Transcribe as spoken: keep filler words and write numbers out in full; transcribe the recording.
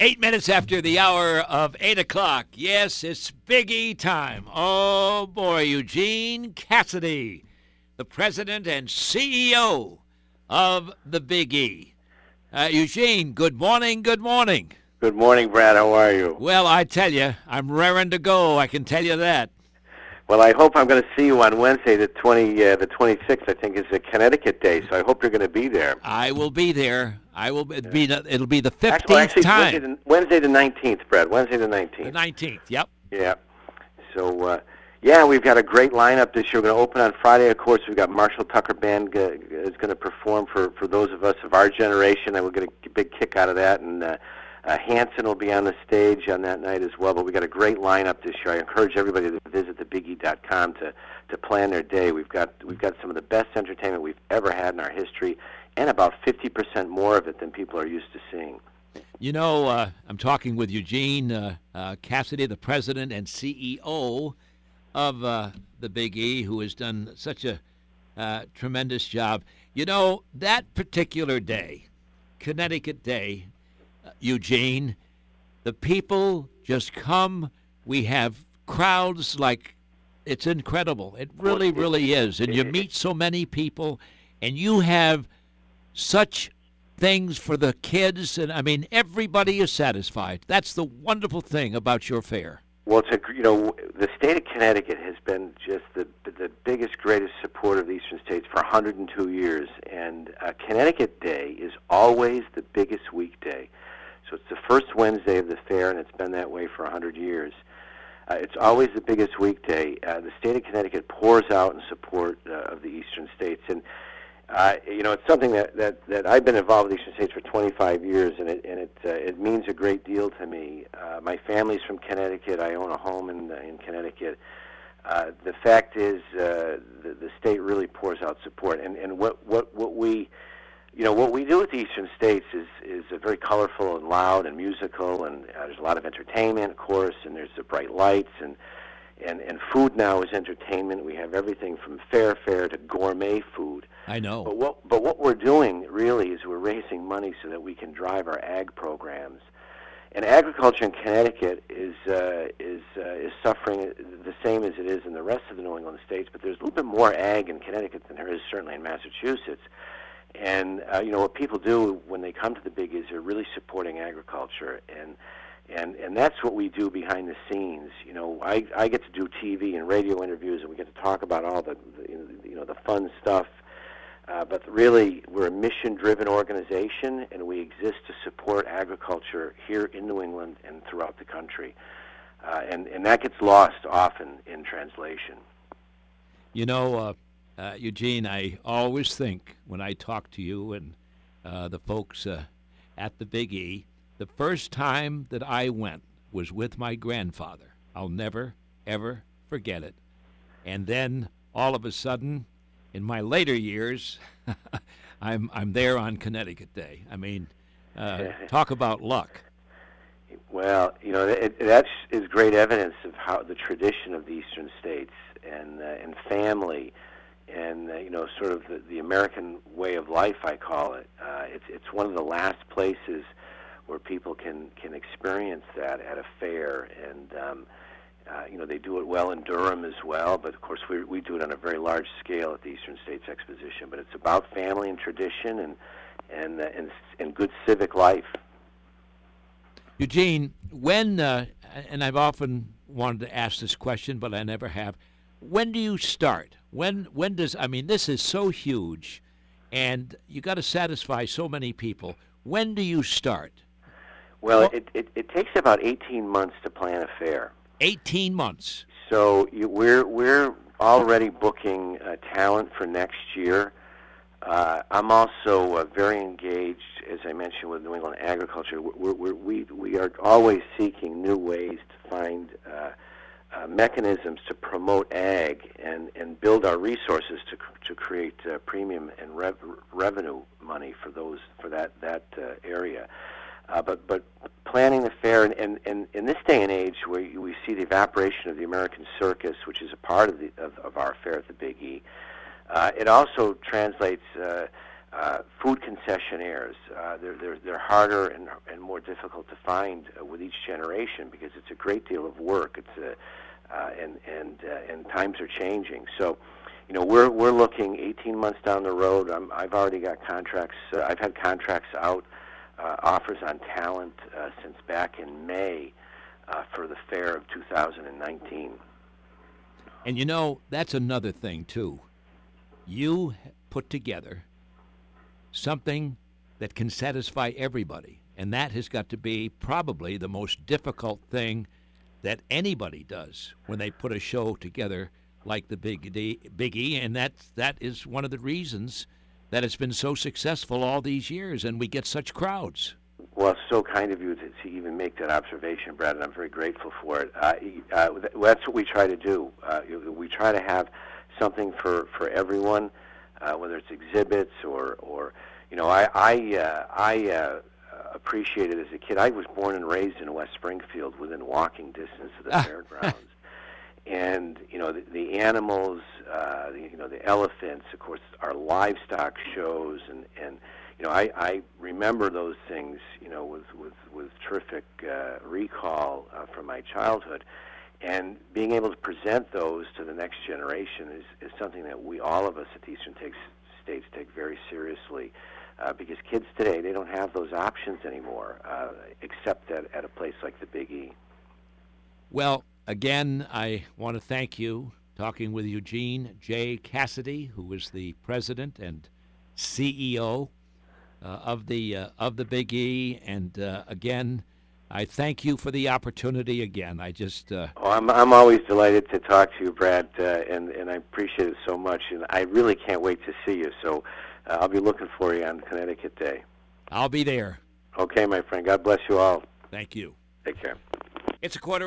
Eight minutes after the hour of eight o'clock. Yes, it's Big E time. Oh, boy, Eugene Cassidy, the president and C E O of the Big E. Uh, Eugene, good morning, good morning. Good morning, Brad. How are you? Well, I tell you, I'm raring to go. I can tell you that. Well, I hope I'm going to see you on Wednesday, the twenty, uh, the twenty-sixth. I think is a Connecticut Day, so I hope you're going to be there. I will be there. I will be. It'll be the, it'll be the fifteenth actually, actually, time. Wednesday the, Wednesday the nineteenth, Brad. Wednesday the nineteenth. The nineteenth. Yep. Yeah. So, uh, yeah, we've got a great lineup this year. We're going to open on Friday. Of course, we've got Marshall Tucker Band uh, is going to perform for for those of us of our generation, and we're going to get a big kick out of that. And uh, Uh, Hanson will be on the stage on that night as well, but we got a great lineup this year. I encourage everybody to visit the big e dot com to, to plan their day. We've got we've got some of the best entertainment we've ever had in our history, and about fifty percent more of it than people are used to seeing. You know, uh, I'm talking with Eugene uh, uh, Cassidy, the president and C E O of uh, the Big E, who has done such a uh, tremendous job. You know, that particular day, Connecticut Day, Eugene, the people just come. We have crowds like it's incredible. It really, really is. And you meet so many people, and you have such things for the kids. And, I mean, everybody is satisfied. That's the wonderful thing about your fair. Well, it's a, you know, the state of Connecticut has been just the the biggest, greatest supporter of the Eastern states for one hundred two years. And uh, Connecticut Day is always the biggest weekday. So it's the first Wednesday of the fair, and it's been that way for one hundred years. Uh, it's always the biggest weekday. Uh, the state of Connecticut pours out in support uh, of the Eastern states. And, uh, you know, it's something that, that, that I've been involved with the Eastern states for twenty-five years, and it, and it, uh, it means a great deal to me. Uh, my family's from Connecticut. I own a home in, uh, in Connecticut. Uh, the fact is uh, the, the state really pours out support. And, and what, what, what we... You know, what we do with the Eastern states is is a very colorful and loud and musical, and uh, there's a lot of entertainment, of course, and there's the bright lights, and, and, and food now is entertainment. We have everything from fair fare to gourmet food. I know. But what, but what we're doing, really, is we're raising money so that we can drive our ag programs. And agriculture in Connecticut is uh, is uh, is suffering the same as it is in the rest of the New England states, but there's a little bit more ag in Connecticut than there is certainly in Massachusetts. And, uh, you know, what people do when they come to the Big is they're really supporting agriculture. And, and, and that's what we do behind the scenes. You know, I, I get to do T V and radio interviews, and we get to talk about all the, the you know, the fun stuff. Uh, but really, we're a mission-driven organization, and we exist to support agriculture here in New England and throughout the country. Uh, and, and that gets lost often in translation. You know, uh Uh, Eugene, I always think when I talk to you and uh, the folks uh, at the Big E, the first time that I went was with my grandfather. I'll never, ever forget it. And then all of a sudden, in my later years, I'm I'm there on Connecticut Day. I mean, uh, talk about luck. Well, you know, it, that is great evidence of how the tradition of the Eastern states and uh, and family. And, uh, you know, sort of the, the American way of life, I call it. Uh, it's it's one of the last places where people can, can experience that at a fair. And, um, uh, you know, they do it well in Durham as well. But, of course, we we do it on a very large scale at the Eastern States Exposition. But it's about family and tradition and, and, uh, and, and good civic life. Eugene, when, uh, and I've often wanted to ask this question, but I never have, when do you start? When when does, I mean, this is so huge, and you got to satisfy so many people. When do you start? Well, well it, it, it takes about eighteen months to plan a fair. eighteen months. So you, we're we're already booking uh, talent for next year. Uh, I'm also uh, very engaged, as I mentioned, with New England agriculture. We're, we're, we we are always seeking new ways to find Uh, Uh, mechanisms to promote ag and, and build our resources to to create uh, premium and rev revenue money for those for that that uh, area. Uh, but but planning the fair and, and, and in this day and age where we see the evaporation of the American circus, which is a part of the of, of our fair at the Big E, uh, it also translates. Uh, Uh, food concessionaires, uh, they're, they're, they're harder and, and more difficult to find uh, with each generation because it's a great deal of work. It's a, uh, and and uh, and times are changing. So, you know, we're we're looking eighteen months down the road. I'm, I've already got contracts. Uh, I've had contracts out, uh, offers on talent uh, since back in May uh, for the fair of two thousand nineteen. And you know, that's another thing too. You put together something that can satisfy everybody, and that has got to be probably the most difficult thing that anybody does when they put a show together like the Big D, Big E, and that that is one of the reasons that it's been so successful all these years, and we get such crowds. Well, it's so kind of you to, to even make that observation, Brad, and I'm very grateful for it. Uh, uh, that's what we try to do. Uh, we try to have something for, for everyone, uh, whether it's exhibits or, or you know, I I, uh, I uh, appreciated as a kid. I was born and raised in West Springfield, within walking distance of the fairgrounds. And, you know, the, the animals, uh, the, you know, the elephants, of course, our livestock shows, and, and you know, I, I remember those things, you know, with, with, with terrific uh, recall uh, from my childhood. And being able to present those to the next generation is, is something that we, all of us at the Eastern takes, States, take very seriously. Uh, because kids today, they don't have those options anymore, uh, except at, at a place like the Big E. Well, again, I want to thank you, talking with Eugene J. Cassidy, who is the president and C E O uh, of the uh, of the Big E. And uh, again, I thank you for the opportunity again. I just... Uh, oh, I'm, I'm always delighted to talk to you, Brad, uh, and, and I appreciate it so much. And I really can't wait to see you. So uh, I'll be looking for you on Connecticut Day. I'll be there. Okay, my friend. God bless you all. Thank you. Take care. It's a quarter.